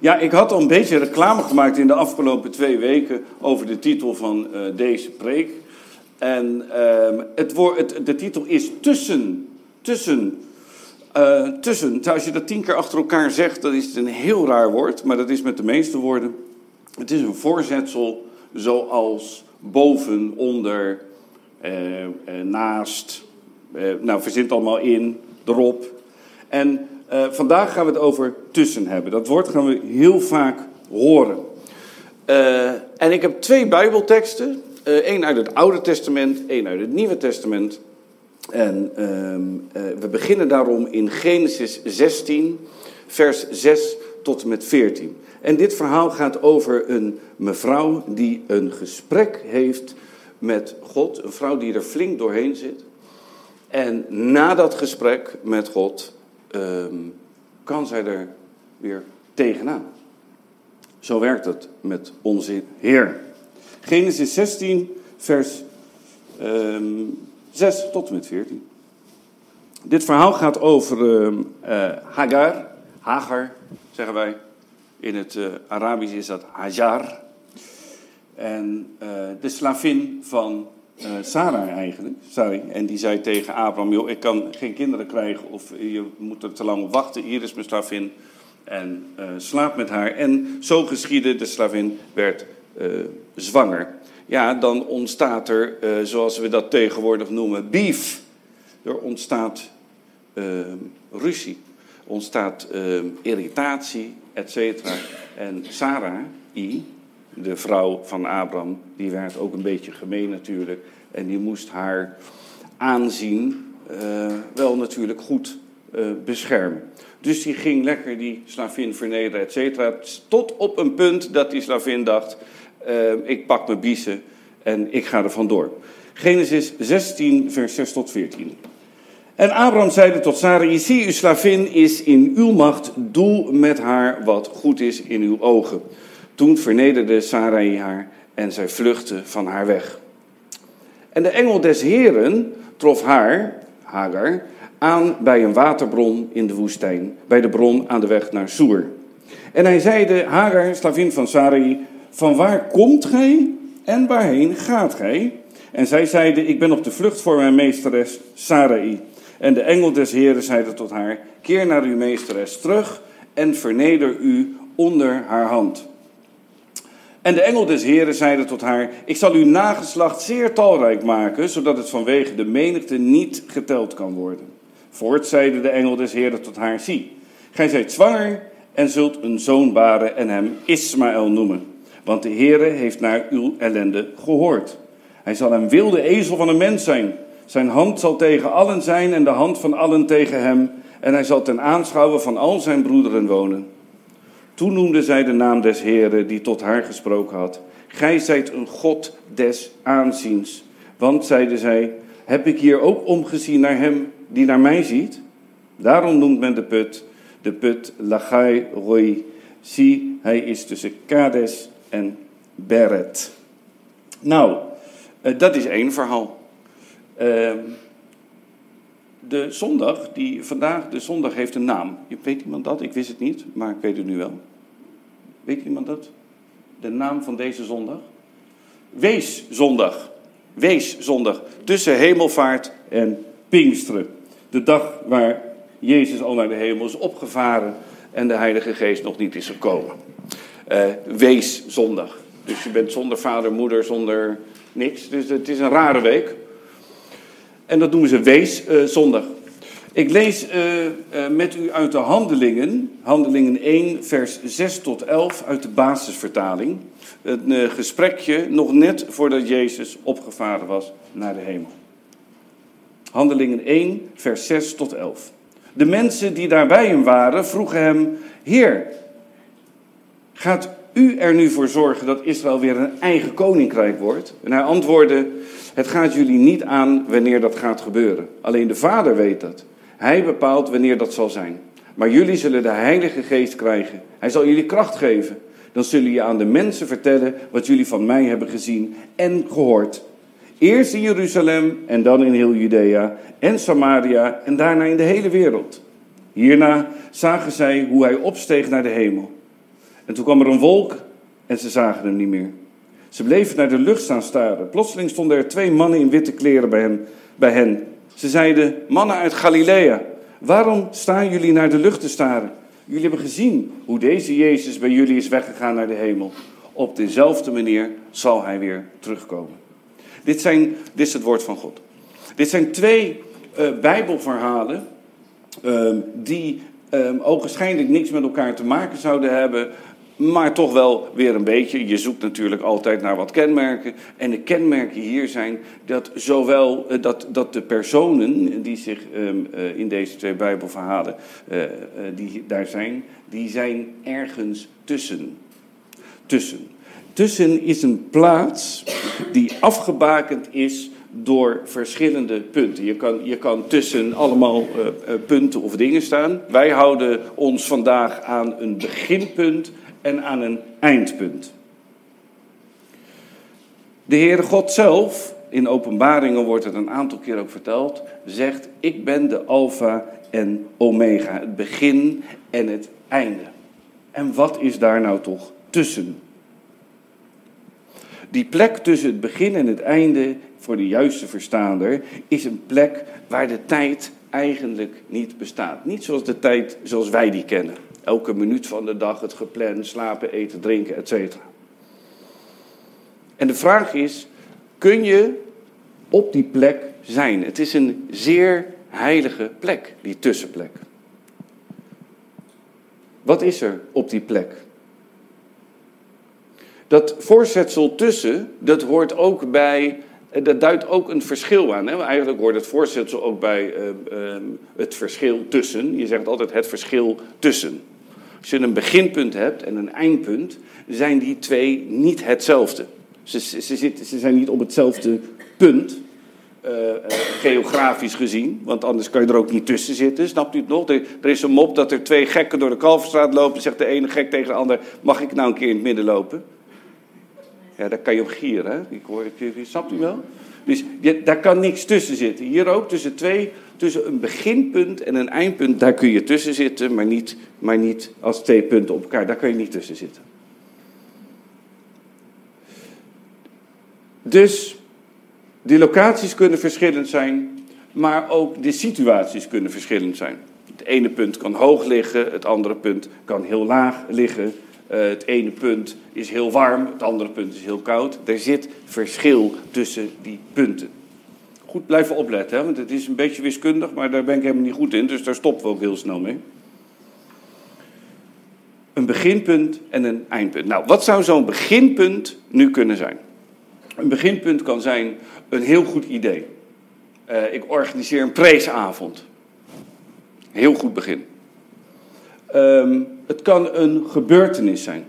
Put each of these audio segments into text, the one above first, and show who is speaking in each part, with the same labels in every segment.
Speaker 1: Ja, ik had al een beetje reclame gemaakt in de afgelopen 2 weken over de titel van deze preek. En de titel is tussen. Als je dat 10 keer achter elkaar zegt, dan is het een heel raar woord. Maar dat is met de meeste woorden. Het is een voorzetsel zoals boven, onder, naast. Verzint allemaal in, erop. En vandaag gaan we het over tussen hebben. Dat woord gaan we heel vaak horen. En ik heb 2 Bijbelteksten. 1 uit het Oude Testament, 1 uit het Nieuwe Testament. En we beginnen daarom in Genesis 16, vers 6 tot en met 14. En dit verhaal gaat over een mevrouw die een gesprek heeft met God. Een vrouw die er flink doorheen zit. En na dat gesprek met God kan zij er weer tegenaan. Zo werkt het met onze Heer. Genesis 16, vers 6 tot en met 14. Dit verhaal gaat over Hagar, zeggen wij. In het Arabisch is dat Hajar. En de slavin van Sarai eigenlijk. En die zei tegen Abraham, joh, ik kan geen kinderen krijgen of je moet er te lang op wachten. Hier is mijn slavin. En slaap met haar. En zo geschiedde, de slavin werd zwanger. Ja, dan ontstaat er, zoals we dat tegenwoordig noemen, beef. Er ontstaat ruzie. Ontstaat irritatie, etc. En Sarai, de vrouw van Abraham, die werd ook een beetje gemeen natuurlijk. En die moest haar aanzien wel natuurlijk goed beschermen. Dus die ging lekker die slavin vernederen, etc. Tot op een punt dat die slavin dacht, ik pak mijn biezen en ik ga er vandoor. Genesis 16, vers 6 tot 14. En Abraham zeide tot Sarai, zie, uw slavin is in uw macht, doe met haar wat goed is in uw ogen. Toen vernederde Sarai haar en zij vluchtte van haar weg. En de engel des Heren trof haar, Hagar, aan bij een waterbron in de woestijn, bij de bron aan de weg naar Soer. En hij zeide, Hagar, slavin van Sarai, van waar komt gij en waarheen gaat gij? En zij zeide, ik ben op de vlucht voor mijn meesteres Sarai. En de engel des Heren zeide tot haar, keer naar uw meesteres terug en verneder u onder haar hand. En de engel des Heren zeide tot haar, ik zal uw nageslacht zeer talrijk maken, zodat het vanwege de menigte niet geteld kan worden. Voorts zeide de engel des Heren tot haar, zie, gij zijt zwanger en zult een zoon baren en hem Ismaël noemen. Want de Heere heeft naar uw ellende gehoord. Hij zal een wilde ezel van een mens zijn. Zijn hand zal tegen allen zijn en de hand van allen tegen hem. En hij zal ten aanschouwen van al zijn broederen wonen. Toen noemde zij de naam des Heeren die tot haar gesproken had. Gij zijt een God des aanziens. Want, zeide zij, heb ik hier ook omgezien naar hem die naar mij ziet? Daarom noemt men de put Lachai Roi. Zie, hij is tussen Kades en Beret. Nou, dat is 1 verhaal. De zondag, de zondag heeft een naam. Weet iemand dat? Ik wist het niet, maar ik weet het nu wel. Weet iemand dat? De naam van deze zondag? Weeszondag. Weeszondag. Tussen hemelvaart en Pinksteren. De dag waar Jezus al naar de hemel is opgevaren en de Heilige Geest nog niet is gekomen. Weeszondag. Dus je bent zonder vader, moeder, zonder niks. Dus het is een rare week. En dat noemen ze Weeszondag. Ik lees met u uit de Handelingen 1, vers 6 tot 11 uit de basisvertaling. Een gesprekje nog net voordat Jezus opgevaren was naar de hemel. Handelingen 1, vers 6 tot 11. De mensen die daar bij hem waren vroegen hem, Heer, gaat u er nu voor zorgen dat Israël weer een eigen koninkrijk wordt? En hij antwoordde, het gaat jullie niet aan wanneer dat gaat gebeuren. Alleen de Vader weet dat. Hij bepaalt wanneer dat zal zijn. Maar jullie zullen de Heilige Geest krijgen. Hij zal jullie kracht geven. Dan zullen je aan de mensen vertellen wat jullie van mij hebben gezien en gehoord. Eerst in Jeruzalem en dan in heel Judea en Samaria en daarna in de hele wereld. Hierna zagen zij hoe hij opsteeg naar de hemel. En toen kwam er een wolk en ze zagen hem niet meer. Ze bleven naar de lucht staan staren. Plotseling stonden er 2 mannen in witte kleren bij hen. Ze zeiden, mannen uit Galilea, waarom staan jullie naar de lucht te staren? Jullie hebben gezien hoe deze Jezus bij jullie is weggegaan naar de hemel. Op dezelfde manier zal hij weer terugkomen. Dit is het woord van God. Dit zijn 2 Bijbelverhalen die ogenschijnlijk niks met elkaar te maken zouden hebben, maar toch wel weer een beetje. Je zoekt natuurlijk altijd naar wat kenmerken. En de kenmerken hier zijn dat zowel dat de personen die zich in deze 2 Bijbelverhalen die daar zijn, die zijn ergens tussen. Tussen is een plaats die afgebakend is door verschillende punten. Je kan tussen allemaal punten of dingen staan. Wij houden ons vandaag aan een beginpunt en aan een eindpunt. De Heere God zelf, in Openbaringen wordt het een aantal keer ook verteld, zegt, ik ben de Alpha en Omega, het begin en het einde. En wat is daar nou toch tussen? Die plek tussen het begin en het einde, voor de juiste verstaander, is een plek waar de tijd eigenlijk niet bestaat. Niet zoals de tijd zoals wij die kennen. Elke minuut van de dag, het gepland, slapen, eten, drinken, etc. En de vraag is, kun je op die plek zijn? Het is een zeer heilige plek, die tussenplek. Wat is er op die plek? Dat voorzetsel tussen, dat hoort ook bij, dat duidt ook een verschil aan. Hè? Eigenlijk hoort het voorzetsel ook bij het verschil tussen. Je zegt altijd het verschil tussen. Als je een beginpunt hebt en een eindpunt, zijn die 2 niet hetzelfde. Ze zijn niet op hetzelfde punt, geografisch gezien, want anders kan je er ook niet tussen zitten, snapt u het nog? Er is een mop dat er 2 gekken door de Kalverstraat lopen, zegt de ene gek tegen de ander, mag ik nou een keer in het midden lopen? Ja, daar kan je op gieren, hè? Snapt u wel? Dus daar kan niks tussen zitten. Hier ook tussen een beginpunt en een eindpunt, daar kun je tussen zitten, maar niet als 2 punten op elkaar, daar kan je niet tussen zitten. Dus die locaties kunnen verschillend zijn, maar ook de situaties kunnen verschillend zijn. Het ene punt kan hoog liggen, het andere punt kan heel laag liggen. Het ene punt is heel warm, het andere punt is heel koud. Er zit verschil tussen die punten. Goed blijven opletten, hè? Want het is een beetje wiskundig, maar daar ben ik helemaal niet goed in. Dus daar stoppen we ook heel snel mee. Een beginpunt en een eindpunt. Nou, wat zou zo'n beginpunt nu kunnen zijn? Een beginpunt kan zijn een heel goed idee. Ik organiseer een preesavond. Heel goed begin. Het kan een gebeurtenis zijn.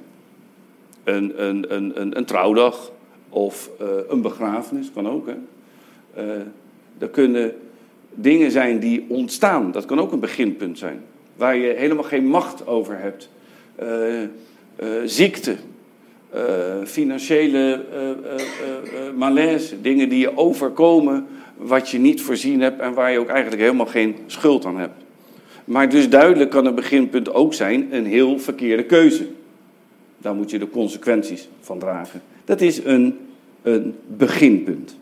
Speaker 1: Een trouwdag of een begrafenis, kan ook. Hè? Er kunnen dingen zijn die ontstaan. Dat kan ook een beginpunt zijn. Waar je helemaal geen macht over hebt. Ziekte. Financiële malaise. Dingen die je overkomen wat je niet voorzien hebt en waar je ook eigenlijk helemaal geen schuld aan hebt. Maar dus duidelijk kan een beginpunt ook zijn een heel verkeerde keuze. Daar moet je de consequenties van dragen. Dat is een beginpunt.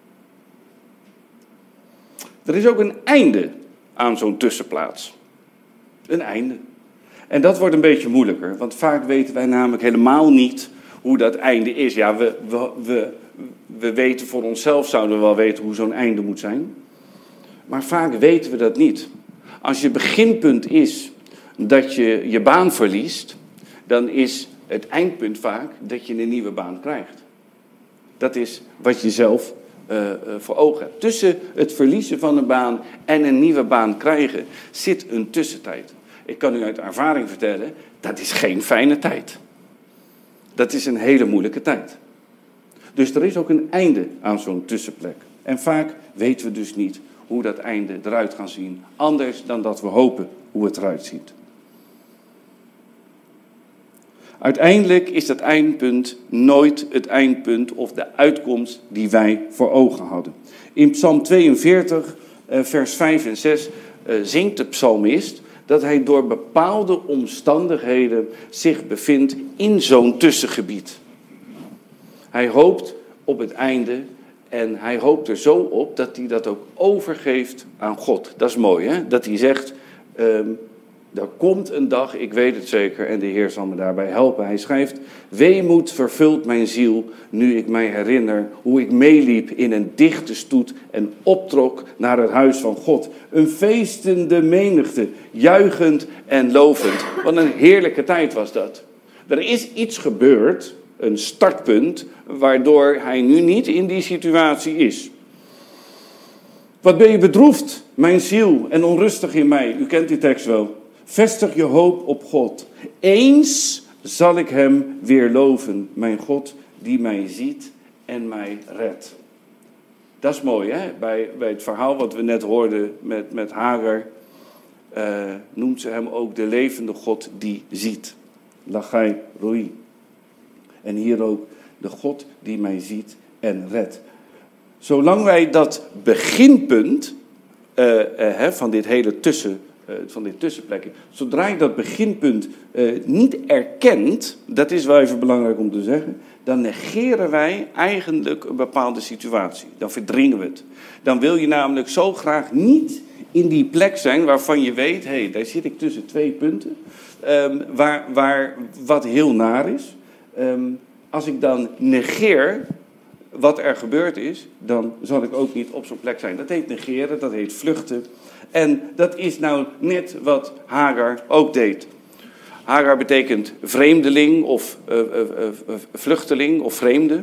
Speaker 1: Er is ook een einde aan zo'n tussenplaats. Een einde. En dat wordt een beetje moeilijker, want vaak weten wij namelijk helemaal niet hoe dat einde is. Ja, we weten voor onszelf, zouden we wel weten hoe zo'n einde moet zijn. Maar vaak weten we dat niet. Als je beginpunt is dat je je baan verliest, dan is het eindpunt vaak dat je een nieuwe baan krijgt. Dat is wat je zelf voor ogen hebt. Tussen het verliezen van een baan en een nieuwe baan krijgen zit een tussentijd. Ik kan u uit ervaring vertellen, dat is geen fijne tijd. Dat is een hele moeilijke tijd. Dus er is ook een einde aan zo'n tussenplek. En vaak weten we dus niet hoe dat einde eruit gaat zien. Anders dan dat we hopen hoe het eruit ziet. Uiteindelijk is dat eindpunt nooit het eindpunt of de uitkomst die wij voor ogen hadden. In Psalm 42, vers 5 en 6 zingt de psalmist dat hij door bepaalde omstandigheden zich bevindt in zo'n tussengebied. Hij hoopt op het einde en hij hoopt er zo op dat hij dat ook overgeeft aan God. Dat is mooi, hè? Dat hij zegt, er komt een dag, ik weet het zeker, en de Heer zal me daarbij helpen. Hij schrijft, weemoed vervult mijn ziel, nu ik mij herinner hoe ik meeliep in een dichte stoet en optrok naar het huis van God. Een feestende menigte, juichend en lovend. Wat een heerlijke tijd was dat. Er is iets gebeurd, een startpunt, waardoor hij nu niet in die situatie is. Wat ben je bedroefd, mijn ziel, en onrustig in mij. U kent die tekst wel. Vestig je hoop op God. Eens zal ik hem weer loven, mijn God, die mij ziet en mij redt. Dat is mooi, hè? Bij het verhaal wat we net hoorden met Hagar, noemt ze hem ook de levende God die ziet. Lachai Roi. En hier ook de God die mij ziet en redt. Zolang wij dat beginpunt van dit hele van dit tussenplekje, zodra je dat beginpunt niet erkent, dat is wel even belangrijk om te zeggen, dan negeren wij eigenlijk een bepaalde situatie. Dan verdringen we het. Dan wil je namelijk zo graag niet in die plek zijn waarvan je weet, hé, daar zit ik tussen twee punten, wat heel naar is. Als ik dan negeer wat er gebeurd is, dan zal ik ook niet op zo'n plek zijn. Dat heet negeren, dat heet vluchten. En dat is nou net wat Hagar ook deed. Hagar betekent vreemdeling of vluchteling of vreemde.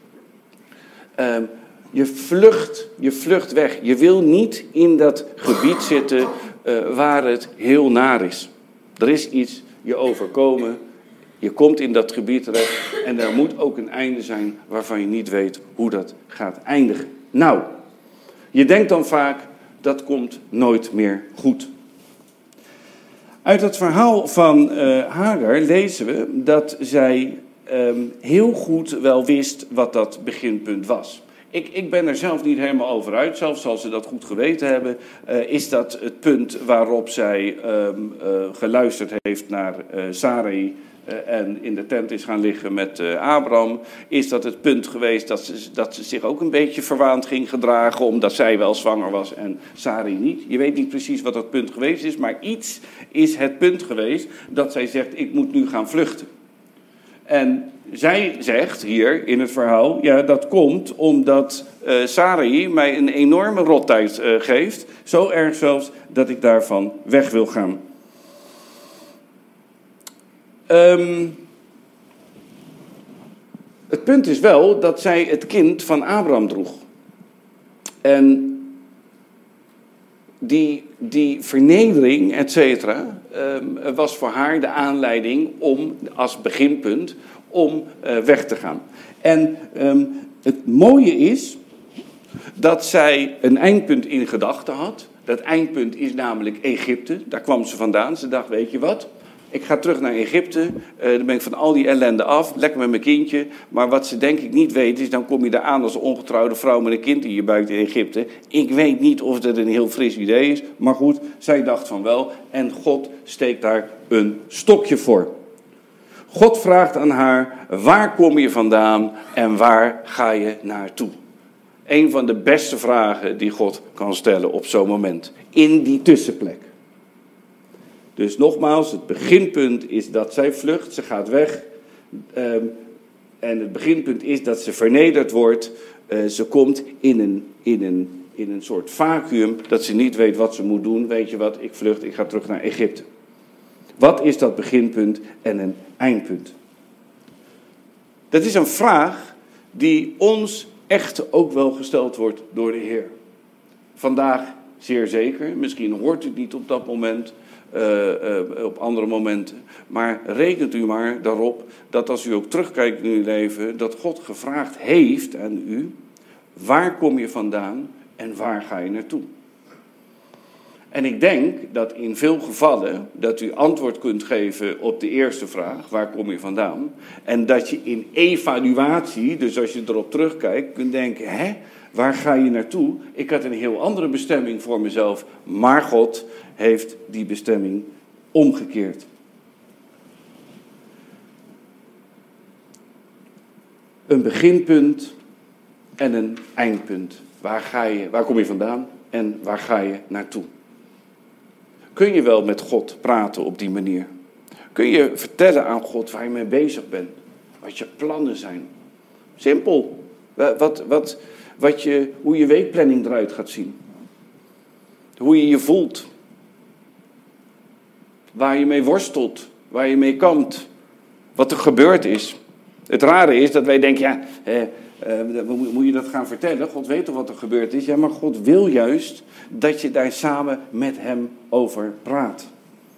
Speaker 1: Je vlucht weg. Je wil niet in dat gebied zitten waar het heel naar is. Er is iets je overkomen. Je komt in dat gebied terecht en er moet ook een einde zijn waarvan je niet weet hoe dat gaat eindigen. Nou, je denkt dan vaak, dat komt nooit meer goed. Uit het verhaal van Hagar lezen we dat zij heel goed wel wist wat dat beginpunt was. Ik ben er zelf niet helemaal over uit, zelfs als ze dat goed geweten hebben, is dat het punt waarop zij geluisterd heeft naar Sarai en in de tent is gaan liggen met Abraham, is dat het punt geweest dat ze zich ook een beetje verwaand ging gedragen, omdat zij wel zwanger was en Sarai niet. Je weet niet precies wat dat punt geweest is, maar iets is het punt geweest dat zij zegt, ik moet nu gaan vluchten. En zij zegt hier in het verhaal, ja, dat komt omdat Sarai mij een enorme rottijd geeft, zo erg zelfs dat ik daarvan weg wil gaan. Het punt is wel dat zij het kind van Abraham droeg. En die vernedering, et cetera, was voor haar de aanleiding om, als beginpunt, om weg te gaan. En het mooie is dat zij een eindpunt in gedachten had. Dat eindpunt is namelijk Egypte. Daar kwam ze vandaan. Ze dacht, weet je wat? Ik ga terug naar Egypte, dan ben ik van al die ellende af, lekker met mijn kindje. Maar wat ze denk ik niet weet is, dan kom je daar aan als ongetrouwde vrouw met een kind in je buik in Egypte. Ik weet niet of dat een heel fris idee is, maar goed, zij dacht van wel. En God steekt daar een stokje voor. God vraagt aan haar, waar kom je vandaan en waar ga je naartoe? Een van de beste vragen die God kan stellen op zo'n moment, in die tussenplek. Dus nogmaals, het beginpunt is dat zij vlucht, ze gaat weg. En het beginpunt is dat ze vernederd wordt. Ze komt in een soort vacuüm dat ze niet weet wat ze moet doen. Weet je wat, ik vlucht, ik ga terug naar Egypte. Wat is dat beginpunt en een eindpunt? Dat is een vraag die ons echt ook wel gesteld wordt door de Heer. Vandaag zeer zeker, misschien hoort u het niet op dat moment, op andere momenten. Maar rekent u maar daarop dat als u ook terugkijkt in uw leven, dat God gevraagd heeft aan u, waar kom je vandaan en waar ga je naartoe? En ik denk dat in veel gevallen dat u antwoord kunt geven op de eerste vraag, waar kom je vandaan? En dat je in evaluatie, dus als je erop terugkijkt, kunt denken, waar ga je naartoe? Ik had een heel andere bestemming voor mezelf, maar God heeft die bestemming omgekeerd. Een beginpunt en een eindpunt. Waar kom je vandaan en waar ga je naartoe? Kun je wel met God praten op die manier? Kun je vertellen aan God waar je mee bezig bent? Wat je plannen zijn? Simpel. Hoe je weekplanning eruit gaat zien. Hoe je je voelt. Waar je mee worstelt. Waar je mee kampt. Wat er gebeurd is. Het rare is dat wij denken, moet je dat gaan vertellen? God weet toch wat er gebeurd is? Ja, maar God wil juist dat je daar samen met hem over praat.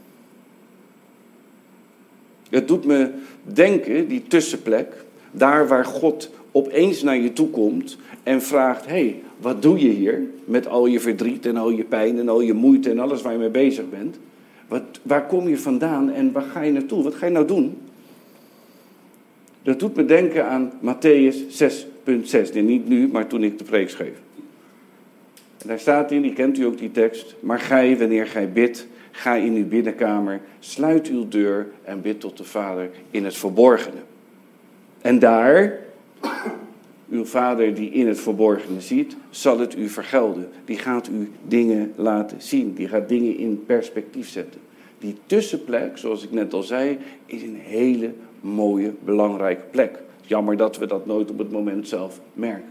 Speaker 1: Het doet me denken, die tussenplek, daar waar God opeens naar je toe komt en vraagt, hé, wat doe je hier met al je verdriet en al je pijn en al je moeite en alles waar je mee bezig bent? Waar kom je vandaan en waar ga je naartoe? Wat ga je nou doen? Dat doet me denken aan Mattheüs 6,6. Niet nu, maar toen ik de preek schreef. En daar staat in, die kent u ook die tekst. Maar gij, wanneer gij bidt, ga in uw binnenkamer, sluit uw deur en bid tot de Vader in het verborgene. En daar, uw Vader die in het verborgene ziet, zal het u vergelden. Die gaat u dingen laten zien. Die gaat dingen in perspectief zetten. Die tussenplek, zoals ik net al zei, is een hele mooie, belangrijke plek. Jammer dat we dat nooit op het moment zelf merken.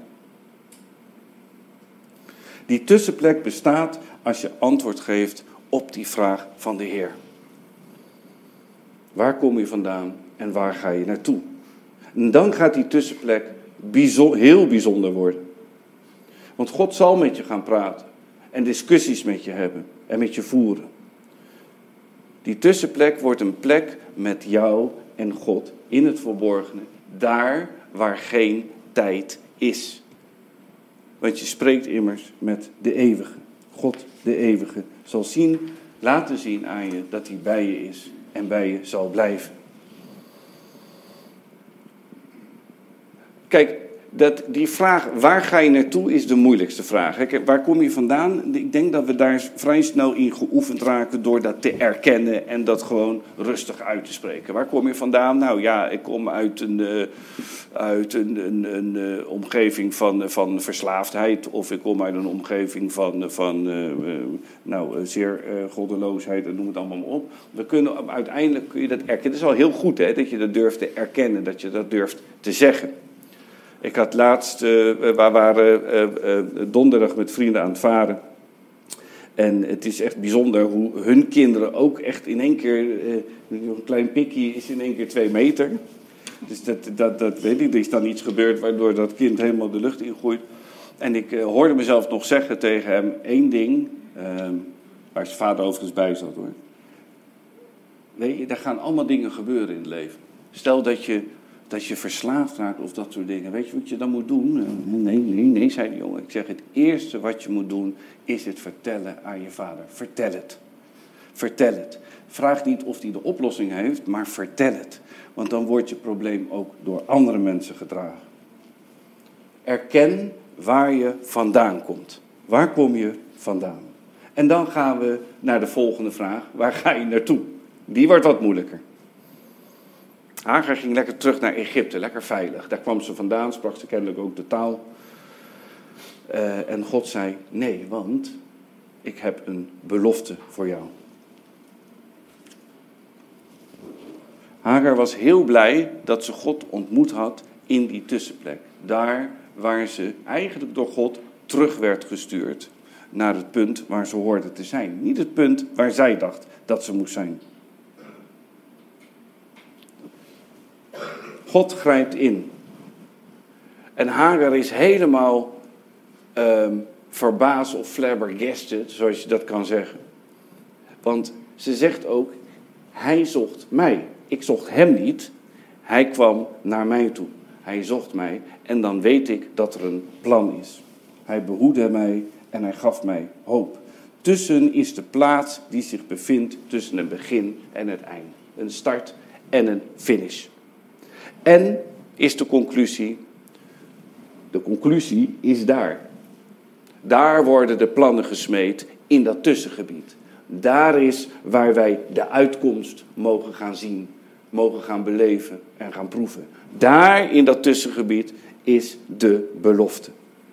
Speaker 1: Die tussenplek bestaat als je antwoord geeft op die vraag van de Heer. Waar kom je vandaan en waar ga je naartoe? En dan gaat die tussenplek heel bijzonder worden. Want God zal met je gaan praten en discussies met je hebben en met je voeren. Die tussenplek wordt een plek met jou en God in het verborgene, daar waar geen tijd is. Want je spreekt immers met de eeuwige. God, de eeuwige, zal laten zien aan je dat hij bij je is en bij je zal blijven. Kijk, die vraag, waar ga je naartoe, is de moeilijkste vraag. Kijk, waar kom je vandaan? Ik denk dat we daar vrij snel in geoefend raken door dat te erkennen en dat gewoon rustig uit te spreken. Waar kom je vandaan? Nou ja, ik kom uit een omgeving van verslaafdheid. Of ik kom uit een omgeving van zeer goddeloosheid en noem het allemaal maar op. Uiteindelijk kun je dat erkennen. Het is al heel goed hè, dat je dat durft te erkennen, dat je dat durft te zeggen. Ik had laatst, we waren donderdag met vrienden aan het varen. En het is echt bijzonder hoe hun kinderen ook echt in één keer, een klein pikkie is in één keer 2 meter. Dus dat weet ik, er is dan iets gebeurd waardoor dat kind helemaal de lucht ingooit. En ik hoorde mezelf nog zeggen tegen hem 1 ding, waar zijn vader overigens bij zat hoor. Weet je, er gaan allemaal dingen gebeuren in het leven. Stel dat je verslaafd raakt of dat soort dingen. Weet je wat je dan moet doen? Nee, zei de jongen. Ik zeg, het eerste wat je moet doen is het vertellen aan je vader. Vertel het. Vertel het. Vraag niet of hij de oplossing heeft, maar vertel het. Want dan wordt je probleem ook door andere mensen gedragen. Erken waar je vandaan komt. Waar kom je vandaan? En dan gaan we naar de volgende vraag. Waar ga je naartoe? Die wordt wat moeilijker. Hagar ging lekker terug naar Egypte, lekker veilig. Daar kwam ze vandaan, sprak ze kennelijk ook de taal. En God zei, nee, want ik heb een belofte voor jou. Hagar was heel blij dat ze God ontmoet had in die tussenplek. Daar waar ze eigenlijk door God terug werd gestuurd naar het punt waar ze hoorde te zijn. Niet het punt waar zij dacht dat ze moest zijn. God grijpt in. En Hagar is helemaal verbaasd of flabbergasted, zoals je dat kan zeggen. Want ze zegt ook, hij zocht mij. Ik zocht hem niet. Hij kwam naar mij toe. Hij zocht mij en dan weet ik dat er een plan is. Hij behoedde mij en hij gaf mij hoop. Tussen is de plaats die zich bevindt tussen een begin en het eind. Een start en een finish. En is de conclusie is daar. Daar worden de plannen gesmeed in dat tussengebied. Daar is waar wij de uitkomst mogen gaan zien, mogen gaan beleven en gaan proeven. Daar in dat tussengebied is de belofte.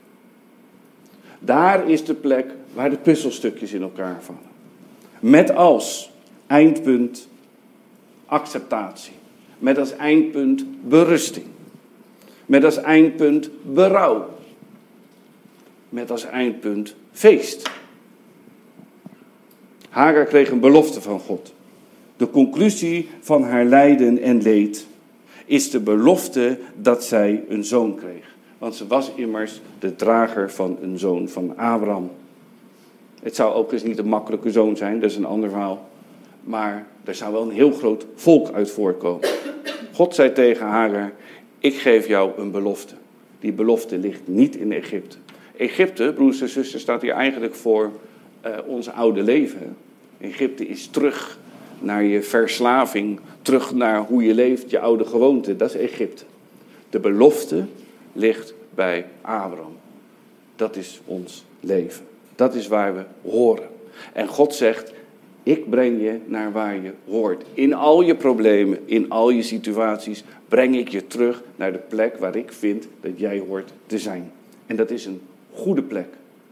Speaker 1: Daar is de plek waar de puzzelstukjes in elkaar vallen. Met als eindpunt acceptatie. Met als eindpunt berusting. Met als eindpunt berouw. Met als eindpunt feest. Hagar kreeg een belofte van God. De conclusie van haar lijden en leed is de belofte dat zij een zoon kreeg. Want ze was immers de drager van een zoon van Abraham. Het zou ook eens niet een makkelijke zoon zijn, dat is een ander verhaal. Maar er zou wel een heel groot volk uit voortkomen. God zei tegen Hagar, ik geef jou een belofte. Die belofte ligt niet in Egypte. Egypte, broers en zusters, staat hier eigenlijk voor ons oude leven. Egypte is terug naar je verslaving, terug naar hoe je leeft, je oude gewoonte. Dat is Egypte. De belofte ligt bij Abraham. Dat is ons leven. Dat is waar we horen. En God zegt, ik breng je naar waar je hoort. In al je problemen, in al je situaties, breng ik je terug naar de plek waar ik vind dat jij hoort te zijn. En dat is een goede plek.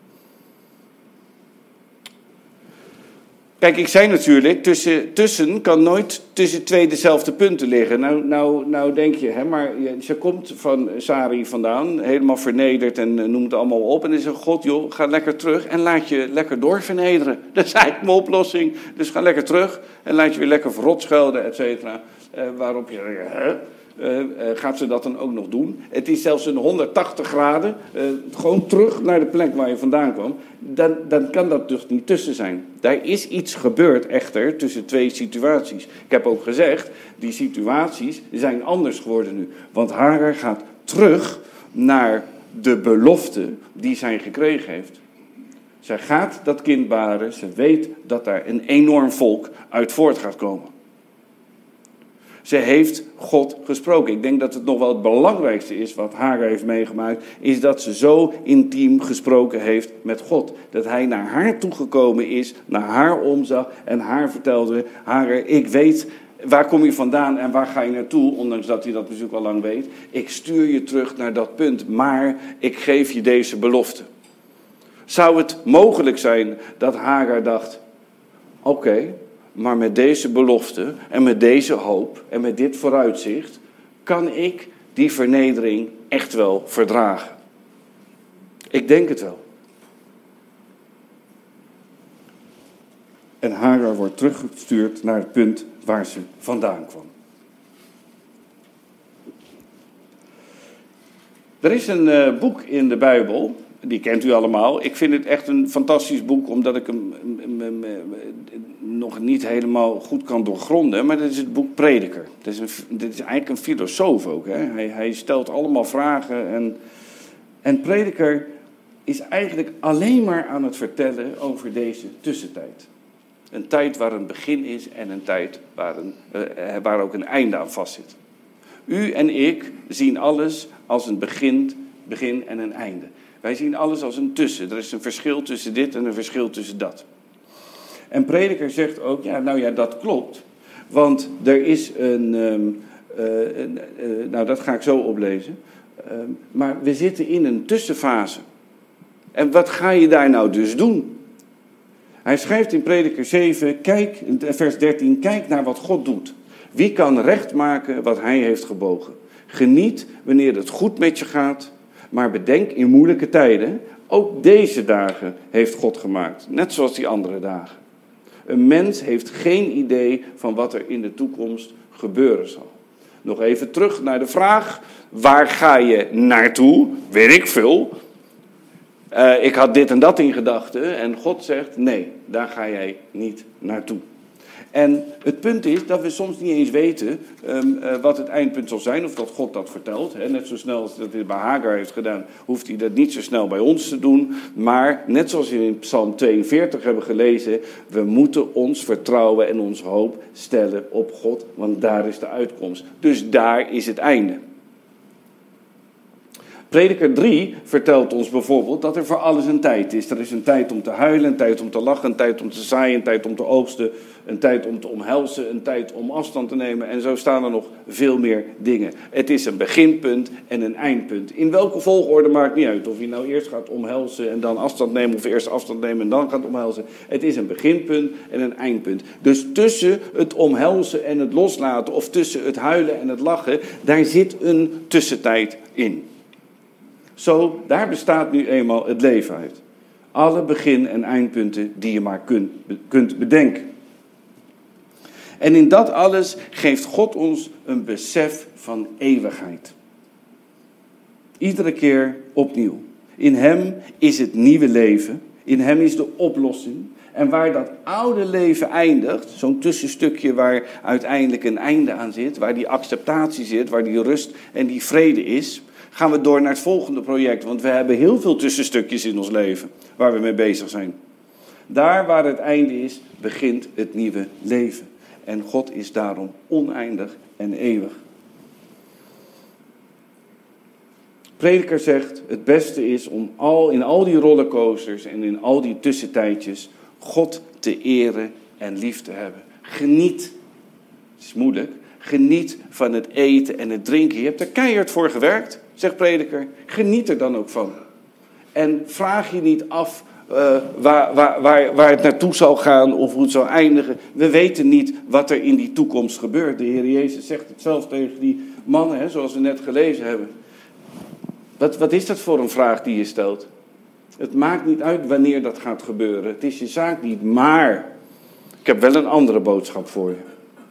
Speaker 1: Kijk, ik zei natuurlijk, tussen kan nooit tussen twee dezelfde punten liggen. Nou denk je, hè, maar ze komt van Sari vandaan, helemaal vernederd en noemt het allemaal op. En dan zegt God, joh, ga lekker terug en laat je lekker doorvernederen. Dat is eigenlijk mijn oplossing. Dus ga lekker terug en laat je weer lekker verrot schelden, et cetera. Waarop je, hè? Gaat ze dat dan ook nog doen? Het is zelfs een 180 graden, gewoon terug naar de plek waar je vandaan kwam. Dan kan dat dus niet tussen zijn. Daar is iets gebeurd echter tussen twee situaties. Ik heb ook gezegd, die situaties zijn anders geworden nu. Want Hagar gaat terug naar de belofte die zij gekregen heeft. Zij gaat dat kind baren, ze weet dat daar een enorm volk uit voort gaat komen. Ze heeft God gesproken. Ik denk dat het nog wel het belangrijkste is wat Hagar heeft meegemaakt, is dat ze zo intiem gesproken heeft met God. Dat hij naar haar toegekomen is, naar haar omzag en haar vertelde, Hagar, ik weet, waar kom je vandaan en waar ga je naartoe, ondanks dat hij dat natuurlijk al lang weet. Ik stuur je terug naar dat punt, maar ik geef je deze belofte. Zou het mogelijk zijn dat Hagar dacht, oké, maar met deze belofte en met deze hoop en met dit vooruitzicht kan ik die vernedering echt wel verdragen. Ik denk het wel. En Hagar wordt teruggestuurd naar het punt waar ze vandaan kwam. Er is een boek in de Bijbel, die kent u allemaal. Ik vind het echt een fantastisch boek, omdat ik hem nog niet helemaal goed kan doorgronden. Maar dat is het boek Prediker. Dit is eigenlijk een filosoof ook. Hè? Hij stelt allemaal vragen. En Prediker is eigenlijk alleen maar aan het vertellen over deze tussentijd. Een tijd waar een begin is en een tijd waar ook een einde aan vastzit. U en ik zien alles als een begin en een einde. Wij zien alles als een tussen. Er is een verschil tussen dit en een verschil tussen dat. En Prediker zegt ook, dat klopt. Want er is dat ga ik zo oplezen. Maar we zitten in een tussenfase. En wat ga je daar nou dus doen? Hij schrijft in Prediker 7, vers 13, kijk naar wat God doet. Wie kan recht maken wat hij heeft gebogen? Geniet wanneer het goed met je gaat. Maar bedenk in moeilijke tijden, ook deze dagen heeft God gemaakt. Net zoals die andere dagen. Een mens heeft geen idee van wat er in de toekomst gebeuren zal. Nog even terug naar de vraag, waar ga je naartoe? Weet ik veel. Ik had dit en dat in gedachten en God zegt, nee, daar ga jij niet naartoe. En het punt is dat we soms niet eens weten wat het eindpunt zal zijn, of dat God dat vertelt. Hè. Net zo snel als dat hij bij Hagar heeft gedaan, hoeft hij dat niet zo snel bij ons te doen. Maar net zoals we in Psalm 42 hebben gelezen, we moeten ons vertrouwen en onze hoop stellen op God, want daar is de uitkomst. Dus daar is het einde. Prediker 3 vertelt ons bijvoorbeeld dat er voor alles een tijd is. Er is een tijd om te huilen, een tijd om te lachen, een tijd om te zaaien, een tijd om te oogsten, een tijd om te omhelzen, een tijd om afstand te nemen. En zo staan er nog veel meer dingen. Het is een beginpunt en een eindpunt. In welke volgorde maakt niet uit. Of je nou eerst gaat omhelzen en dan afstand nemen, of eerst afstand nemen en dan gaat omhelzen. Het is een beginpunt en een eindpunt. Dus tussen het omhelzen en het loslaten, of tussen het huilen en het lachen, daar zit een tussentijd in. Zo, daar bestaat nu eenmaal het leven uit. Alle begin- en eindpunten die je maar kunt bedenken. En in dat alles geeft God ons een besef van eeuwigheid. Iedere keer opnieuw. In hem is het nieuwe leven. In hem is de oplossing. En waar dat oude leven eindigt, zo'n tussenstukje waar uiteindelijk een einde aan zit, waar die acceptatie zit, waar die rust en die vrede is, gaan we door naar het volgende project. Want we hebben heel veel tussenstukjes in ons leven waar we mee bezig zijn. Daar waar het einde is, begint het nieuwe leven. En God is daarom oneindig en eeuwig. Prediker zegt, het beste is om in al die rollercoasters en in al die tussentijdjes God te eren en lief te hebben. Geniet, het is moeilijk, geniet van het eten en het drinken. Je hebt er keihard voor gewerkt, zegt Prediker. Geniet er dan ook van. En vraag je niet af waar het naartoe zal gaan of hoe het zal eindigen. We weten niet wat er in die toekomst gebeurt. De Heer Jezus zegt het zelf tegen die mannen, zoals we net gelezen hebben. Wat is dat voor een vraag die je stelt? Het maakt niet uit wanneer dat gaat gebeuren. Het is je zaak niet, maar ik heb wel een andere boodschap voor je.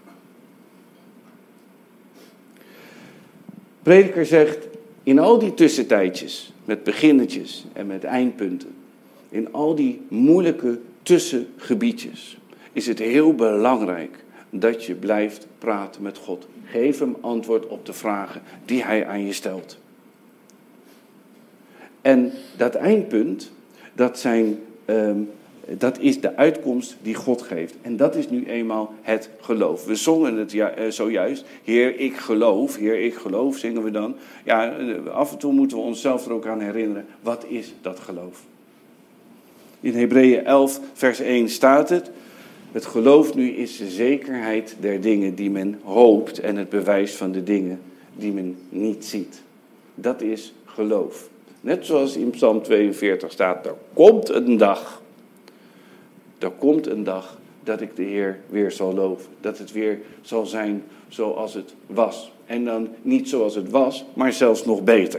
Speaker 1: Prediker zegt, in al die tussentijdjes, met beginnetjes en met eindpunten, in al die moeilijke tussengebiedjes, is het heel belangrijk dat je blijft praten met God. Geef hem antwoord op de vragen die hij aan je stelt. En dat eindpunt, dat is de uitkomst die God geeft. En dat is nu eenmaal het geloof. We zongen het zojuist. Heer, ik geloof, zingen we dan. Ja, af en toe moeten we onszelf er ook aan herinneren. Wat is dat geloof? In Hebreeën 11, vers 1 staat het. Het geloof nu is de zekerheid der dingen die men hoopt en het bewijs van de dingen die men niet ziet. Dat is geloof. Net zoals in Psalm 42 staat, er komt een dag. Er komt een dag dat ik de Heer weer zal loven. Dat het weer zal zijn zoals het was. En dan niet zoals het was, maar zelfs nog beter.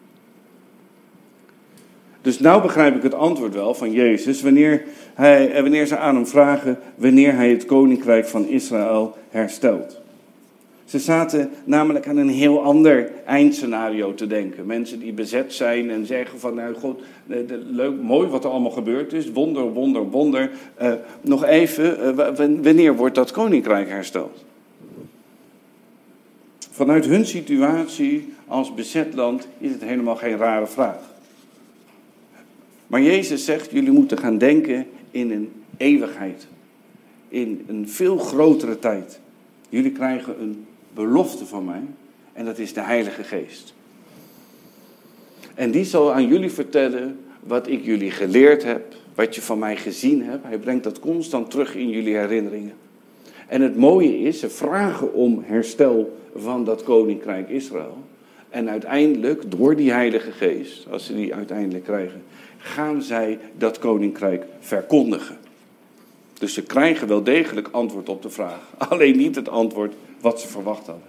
Speaker 1: Dus nou begrijp ik het antwoord wel van Jezus wanneer ze aan hem vragen wanneer hij het koninkrijk van Israël herstelt. Ze zaten namelijk aan een heel ander eindscenario te denken. Mensen die bezet zijn en zeggen van, nou God, leuk, mooi wat er allemaal gebeurd is. Wonder, wonder, wonder. Nog even, wanneer wordt dat koninkrijk hersteld? Vanuit hun situatie als bezet land is het helemaal geen rare vraag. Maar Jezus zegt, jullie moeten gaan denken in een eeuwigheid. In een veel grotere tijd. Jullie krijgen een belofte van mij. En dat is de Heilige Geest. En die zal aan jullie vertellen wat ik jullie geleerd heb. Wat je van mij gezien hebt. Hij brengt dat constant terug in jullie herinneringen. En het mooie is, ze vragen om herstel van dat koninkrijk Israël. En uiteindelijk, door die Heilige Geest, als ze die uiteindelijk krijgen, gaan zij dat koninkrijk verkondigen. Dus ze krijgen wel degelijk antwoord op de vraag. Alleen niet het antwoord wat ze verwacht hadden.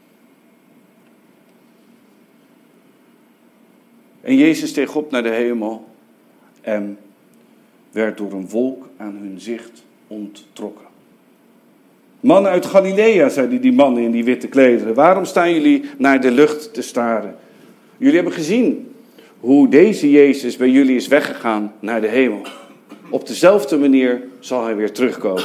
Speaker 1: En Jezus steeg op naar de hemel en werd door een wolk aan hun zicht onttrokken. Mannen uit Galilea, zeiden die mannen in die witte klederen. Waarom staan jullie naar de lucht te staren? Jullie hebben gezien hoe deze Jezus bij jullie is weggegaan naar de hemel. Op dezelfde manier zal hij weer terugkomen.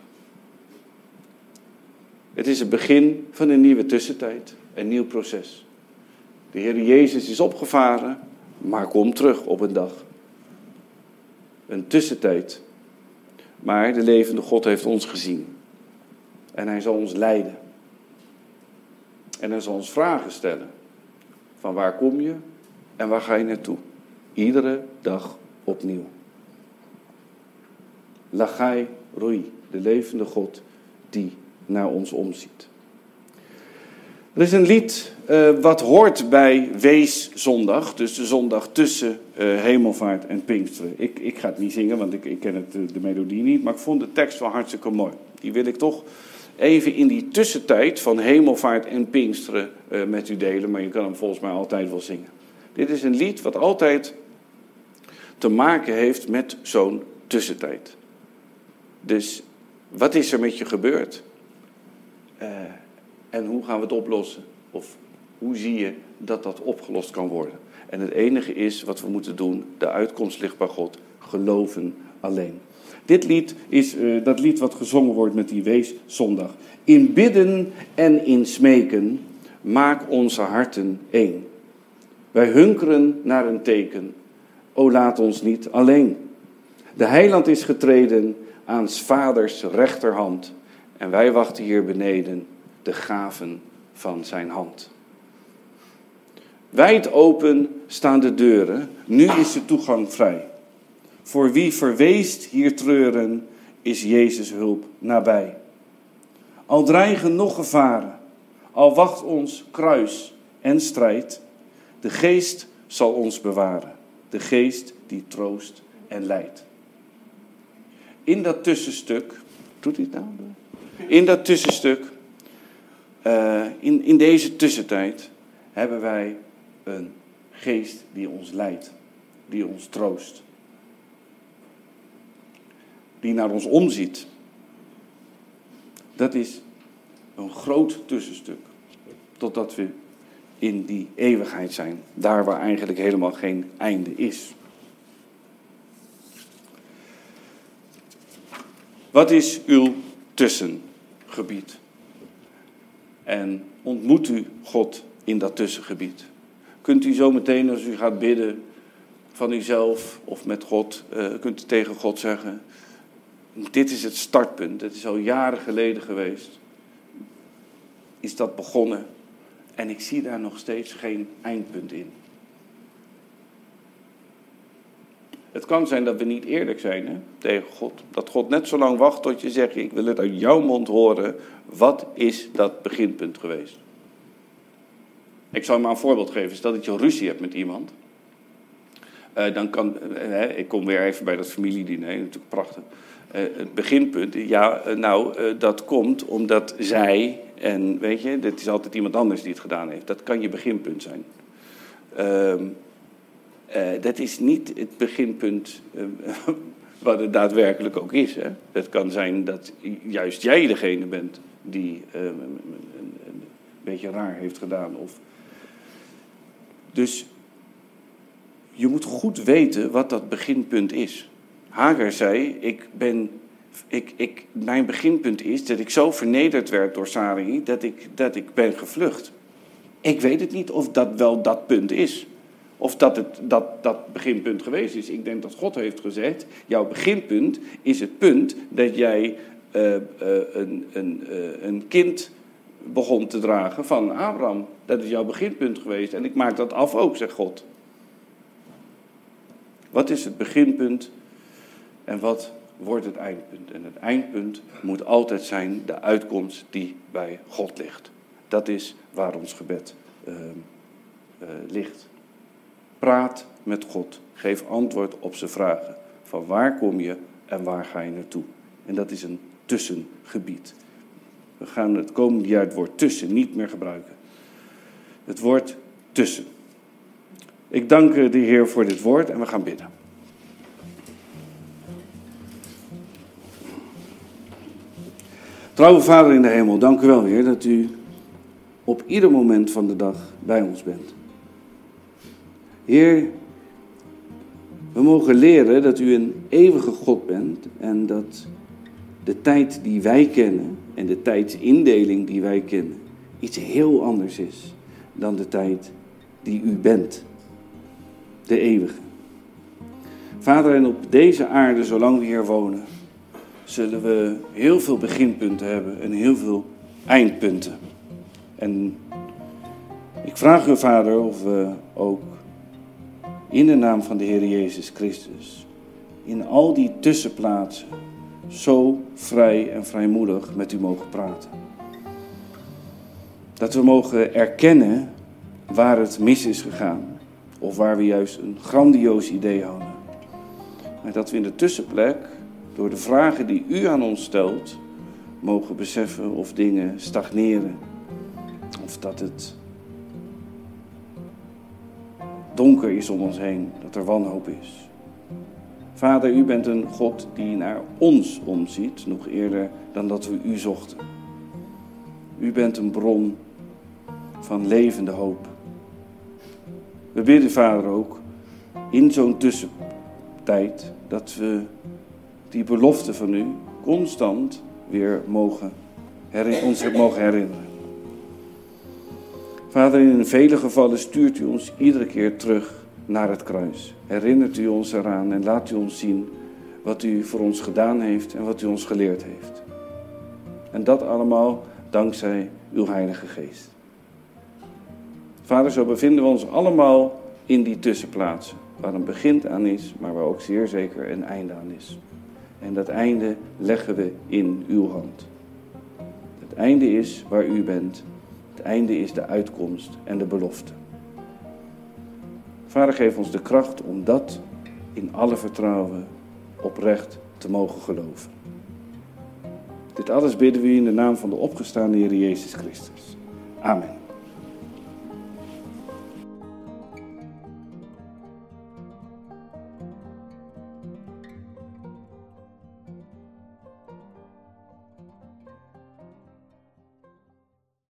Speaker 1: Het is het begin van een nieuwe tussentijd, een nieuw proces. De Heer Jezus is opgevaren, maar komt terug op een dag. Een tussentijd. Maar de levende God heeft ons gezien. En hij zal ons leiden. En hij zal ons vragen stellen. Van waar kom je? En waar ga je naartoe? Iedere dag opnieuw. Lachai Roi, de levende God die naar ons omziet. Er is een lied wat hoort bij Weeszondag, dus de zondag tussen Hemelvaart en Pinksteren. Ik ga het niet zingen, want ik ken de melodie niet, maar ik vond de tekst wel hartstikke mooi. Die wil ik toch even in die tussentijd van Hemelvaart en Pinksteren met u delen, maar je kan hem volgens mij altijd wel zingen. Dit is een lied wat altijd te maken heeft met zo'n tussentijd. Dus wat is er met je gebeurd? En hoe gaan we het oplossen? Of hoe zie je dat dat opgelost kan worden? En het enige is wat we moeten doen, de uitkomst ligt bij God, geloven alleen. Dit lied is dat lied wat gezongen wordt met die Weeszondag. In bidden en in smeken, maak onze harten één. Wij hunkeren naar een teken, o laat ons niet alleen. De heiland is getreden aan 's vaders rechterhand en wij wachten hier beneden de gaven van zijn hand. Wijd open staan de deuren, nu is de toegang vrij. Voor wie verweest hier treuren, is Jezus hulp nabij. Al dreigen nog gevaren, al wacht ons kruis en strijd, de geest zal ons bewaren, de geest die troost en leidt. In dat tussenstuk, doet hij het nou? In dat tussenstuk, in deze tussentijd, hebben wij een geest die ons leidt, die ons troost. Die naar ons omziet. Dat is een groot tussenstuk, totdat we in die eeuwigheid zijn, daar waar eigenlijk helemaal geen einde is. Wat is uw tussengebied? En ontmoet u God in dat tussengebied? Kunt u zo meteen als u gaat bidden van uzelf of met God, kunt u tegen God zeggen, dit is het startpunt, het is al jaren geleden geweest, is dat begonnen en ik zie daar nog steeds geen eindpunt in. Het kan zijn dat we niet eerlijk zijn tegen God. Dat God net zo lang wacht tot je zegt, ik wil het uit jouw mond horen. Wat is dat beginpunt geweest? Ik zal je maar een voorbeeld geven. Stel dat je ruzie hebt met iemand. Dan kan, ik kom weer even bij dat familiediner, natuurlijk prachtig. Het beginpunt, dat komt omdat zij, en weet je, dit is altijd iemand anders die het gedaan heeft. Dat kan je beginpunt zijn. Dat is niet het beginpunt wat het daadwerkelijk ook is. Hè? Het kan zijn dat juist jij degene bent die een beetje raar heeft gedaan. Dus je moet goed weten wat dat beginpunt is. Hagar zei, mijn beginpunt is dat ik zo vernederd werd door Sarai dat ik ben gevlucht. Ik weet het niet of dat wel dat punt is. Of dat beginpunt geweest is. Ik denk dat God heeft gezegd, jouw beginpunt is het punt dat jij een kind begon te dragen van Abraham. Dat is jouw beginpunt geweest. En ik maak dat af ook, zegt God. Wat is het beginpunt en wat wordt het eindpunt? En het eindpunt moet altijd zijn de uitkomst die bij God ligt. Dat is waar ons gebed ligt. Praat met God. Geef antwoord op zijn vragen. Van waar kom je en waar ga je naartoe? En dat is een tussengebied. We gaan het komende jaar het woord tussen niet meer gebruiken. Het woord tussen. Ik dank de Heer voor dit woord en we gaan bidden. Trouwe Vader in de hemel, dank u wel, Heer, dat u op ieder moment van de dag bij ons bent. Heer, we mogen leren dat u een eeuwige God bent en dat de tijd die wij kennen en de tijdsindeling die wij kennen iets heel anders is dan de tijd die u bent, de eeuwige. Vader, en op deze aarde, zolang we hier wonen, zullen we heel veel beginpunten hebben en heel veel eindpunten. En ik vraag u, Vader, of we ook in de naam van de Heer Jezus Christus, in al die tussenplaatsen, zo vrij en vrijmoedig met u mogen praten. Dat we mogen erkennen waar het mis is gegaan, of waar we juist een grandioos idee hadden. Maar dat we in de tussenplek, door de vragen die u aan ons stelt, mogen beseffen of dingen stagneren. Of dat het donker is om ons heen, dat er wanhoop is. Vader, u bent een God die naar ons omziet, nog eerder dan dat we u zochten. U bent een bron van levende hoop. We bidden, Vader, ook in zo'n tussentijd dat we die belofte van u constant weer ons mogen herinneren. Vader, in vele gevallen stuurt u ons iedere keer terug naar het kruis. Herinnert u ons eraan en laat u ons zien wat u voor ons gedaan heeft en wat u ons geleerd heeft. En dat allemaal dankzij uw Heilige Geest. Vader, zo bevinden we ons allemaal in die tussenplaatsen, waar een begin aan is, maar waar ook zeer zeker een einde aan is. En dat einde leggen we in uw hand. Het einde is waar u bent. Het einde is de uitkomst en de belofte. Vader, geef ons de kracht om dat in alle vertrouwen oprecht te mogen geloven. Dit alles bidden we in de naam van de opgestaande Heer Jezus Christus. Amen.